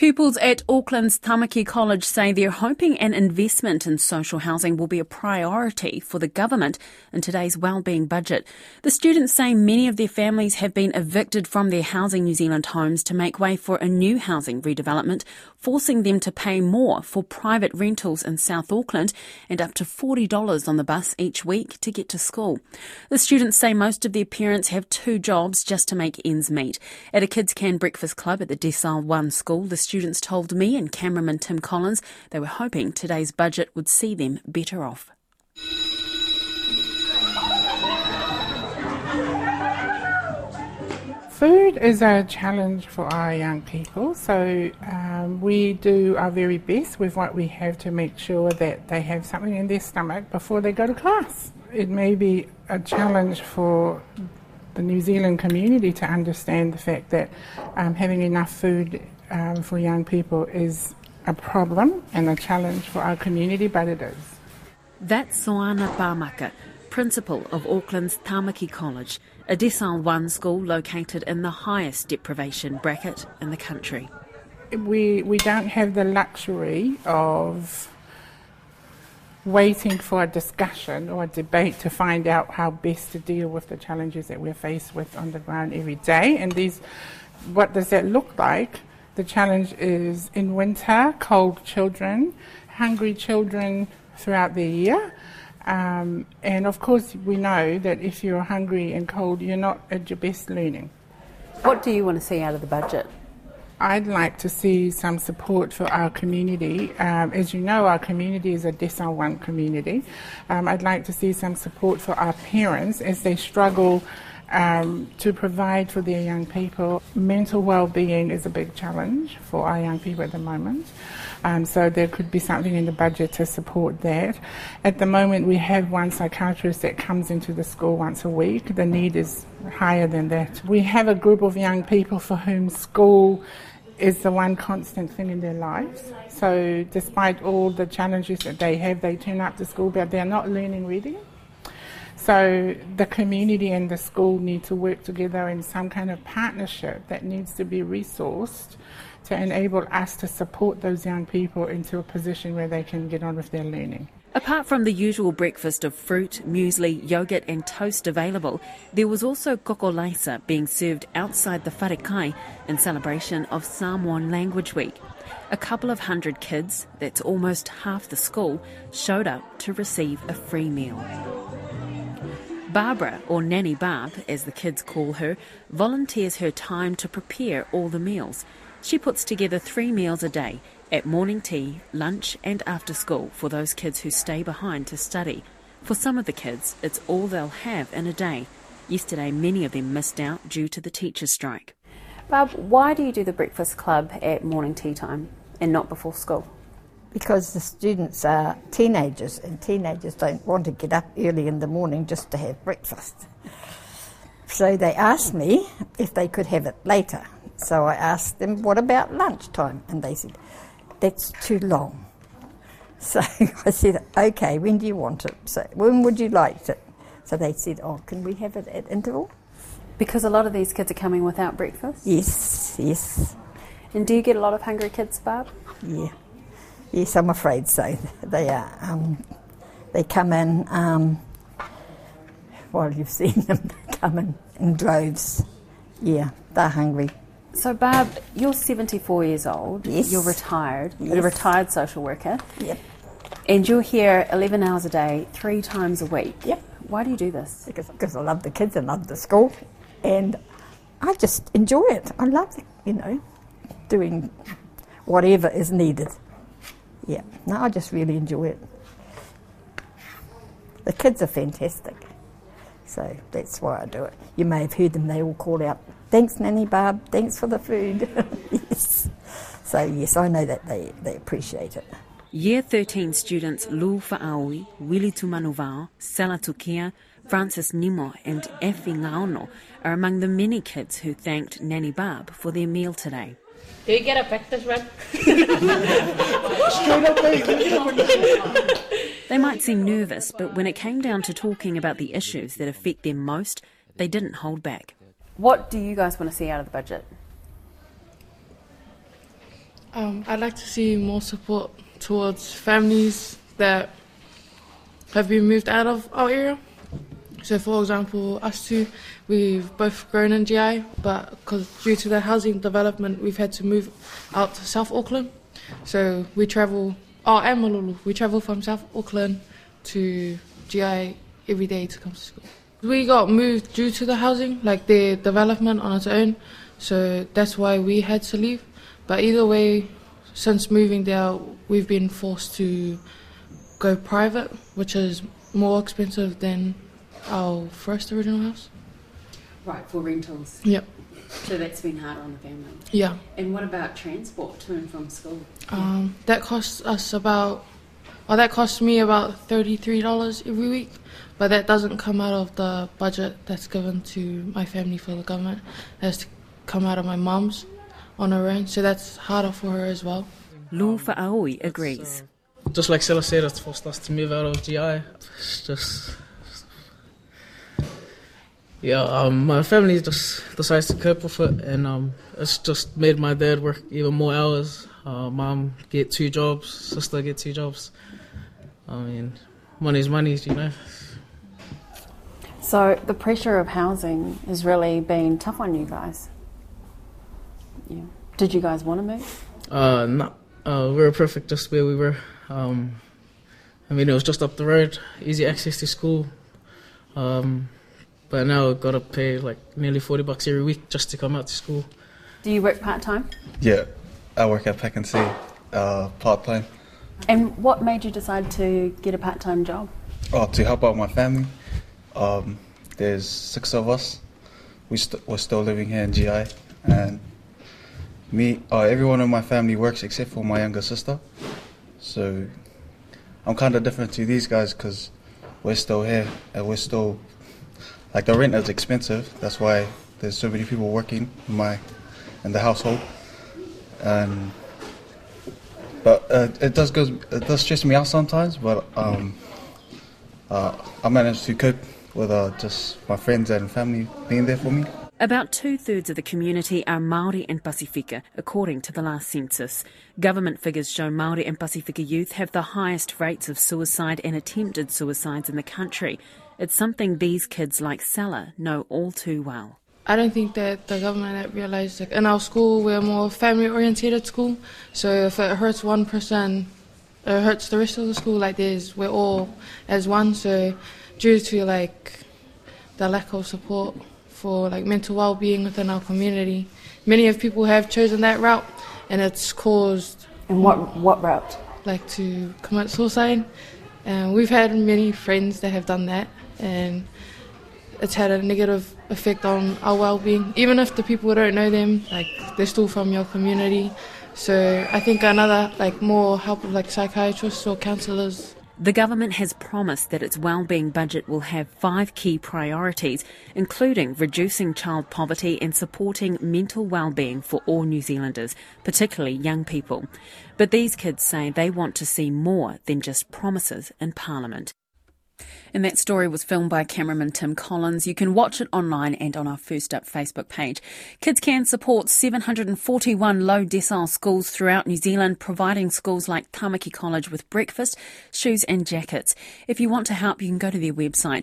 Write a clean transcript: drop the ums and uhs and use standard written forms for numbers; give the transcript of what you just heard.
Pupils at Auckland's Tamaki College say they're hoping an investment in social housing will be a priority for the government in today's wellbeing budget. The students say many of their families have been evicted from their Housing New Zealand homes to make way for a new housing redevelopment, forcing them to pay more for private rentals in South Auckland and up to $40 on the bus each week to get to school. The students say most of their parents have two jobs just to make ends meet. At a Kids Can breakfast club at the Decile 1 school, the students told me and cameraman Tim Collins they were hoping today's budget would see them better off. Food is a challenge for our young people, so we do our very best with what we have to make sure that they have something in their stomach before they go to class. It may be a challenge for the New Zealand community to understand the fact that having enough food for young people is a problem and a challenge for our community, but it is. That's Soana Pāmaka, principal of Auckland's Tamaki College, a Decile 1 school located in the highest deprivation bracket in the country. We don't have the luxury of waiting for a discussion or a debate to find out how best to deal with the challenges that we're faced with on the ground every day. And what does that look like? The challenge is in winter, cold children, hungry children throughout the year. And of course we know that if you're hungry and cold, you're not at your best learning. What do you want to see out of the budget? I'd like to see some support for our community. As you know, our community is a Decile 1 community. I'd like to see some support for our parents as they struggle to provide for their young people. Mental well-being is a big challenge for our young people at the moment. So there could be something in the budget to support that. At the moment we have one psychiatrist that comes into the school once a week. The need is higher than that. We have a group of young people for whom school is the one constant thing in their lives. So despite all the challenges that they have, they turn up to school but they're not learning reading. So the community and the school need to work together in some kind of partnership that needs to be resourced to enable us to support those young people into a position where they can get on with their learning. Apart from the usual breakfast of fruit, muesli, yogurt and toast available, there was also kokolaisa being served outside the wharekai in celebration of Samoan Language Week. A couple of hundred kids, that's almost half the school, showed up to receive a free meal. Barbara, or Nanny Barb, as the kids call her, volunteers her time to prepare all the meals. She puts together 3 meals a day, at morning tea, lunch and after school for those kids who stay behind to study. For some of the kids, it's all they'll have in a day. Yesterday, many of them missed out due to the teachers' strike. Barb, why do you do the breakfast club at morning tea time and not before school? Because the students are teenagers and teenagers don't want to get up early in the morning just to have breakfast. So they asked me if they could have it later. So I asked them, what about lunchtime? And they said, that's too long. So I said, okay, when do you want it? So when would you like it? So they said, oh, can we have it at interval? Because a lot of these kids are coming without breakfast? Yes, yes. And do you get a lot of hungry kids, Barb? Yeah. Yes, I'm afraid so. They are. They come in, well, you've seen them come in droves. Yeah, they're hungry. So, Barb, you're 74 years old. Yes. You're retired. Yes. You're a retired social worker. Yep. And you're here 11 hours a day, 3 times a week. Yep. Why do you do this? Because I love the kids and love the school. And I just enjoy it. I love, doing whatever is needed. Yeah. No, I just really enjoy it. The kids are fantastic. So that's why I do it. You may have heard them, they all call out, thanks Nanny Barb, thanks for the food. Yes. So yes, I know that they appreciate it. Year 13 students Lu Fa'aui, Willie Tumanuvao, Sela Tukia, Francis Nimo and Effie Ngaono are among the many kids who thanked Nanny Barb for their meal today. Do you get a practice run? They might seem nervous, but when it came down to talking about the issues that affect them most, they didn't hold back. What do you guys want to see out of the budget? I'd like to see more support towards families that have been moved out of our area. So, for example, us two, we've both grown in GI, but because due to the housing development, we've had to move out to South Auckland. So we travel, and Malulu, we travel from South Auckland to GI every day to come to school. We got moved due to the housing, like the development on its own, so that's why we had to leave. But either way, since moving there, we've been forced to go private, which is more expensive than our first original house. Right, for rentals. Yep. So that's been harder on the family. Yeah. And what about transport to and from school? That costs me about $33 every week, but that doesn't come out of the budget that's given to my family for the government. It has to come out of my mum's on her own, so that's harder for her as well. Lou Fa'aoi agrees. Just like Sela said, it's forced us to move out of GI. It's just... Yeah, my family just decides to cope with it, and it's just made my dad work even more hours. Mum get 2 jobs, sister get 2 jobs. I mean, money's money, you know. So the pressure of housing has really been tough on you guys. Yeah. Did you guys want to move? No, we were perfect just where we were. I mean, it was just up the road, easy access to school. But now I've got to pay like nearly $40 every week just to come out to school. Do you work part-time? Yeah, I work at Pack and See, part-time. And what made you decide to get a part-time job? Oh, to help out my family. There's 6 of us. We're still living here in GI, and everyone in my family works except for my younger sister. So I'm kind of different to these guys because we're still here and we're still... Like, the rent is expensive, that's why there's so many people working in the household. But it does stress me out sometimes, but I managed to cope with just my friends and family being there for me. About 2/3 of the community are Māori and Pasifika, according to the last census. Government figures show Māori and Pasifika youth have the highest rates of suicide and attempted suicides in the country. It's something these kids like Sela know all too well. I don't think that the government had realised, like, in our school we're more family-oriented school, so if it hurts one person, it hurts the rest of the school. Like, we're all as one. So due to like the lack of support for like mental well-being within our community, many of people have chosen that route, and it's caused... And what route? Like to commit suicide. And we've had many friends that have done that, and it's had a negative effect on our well-being. Even if the people don't know them, like, they're still from your community. So I think another, like, more help of like psychiatrists or counsellors. The government has promised that its wellbeing budget will have 5 key priorities, including reducing child poverty and supporting mental wellbeing for all New Zealanders, particularly young people. But these kids say they want to see more than just promises in Parliament. And that story was filmed by cameraman Tim Collins. You can watch it online and on our First Up Facebook page. Kids Can support 741 low decile schools throughout New Zealand, providing schools like Tamaki College with breakfast, shoes and jackets. If you want to help, you can go to their website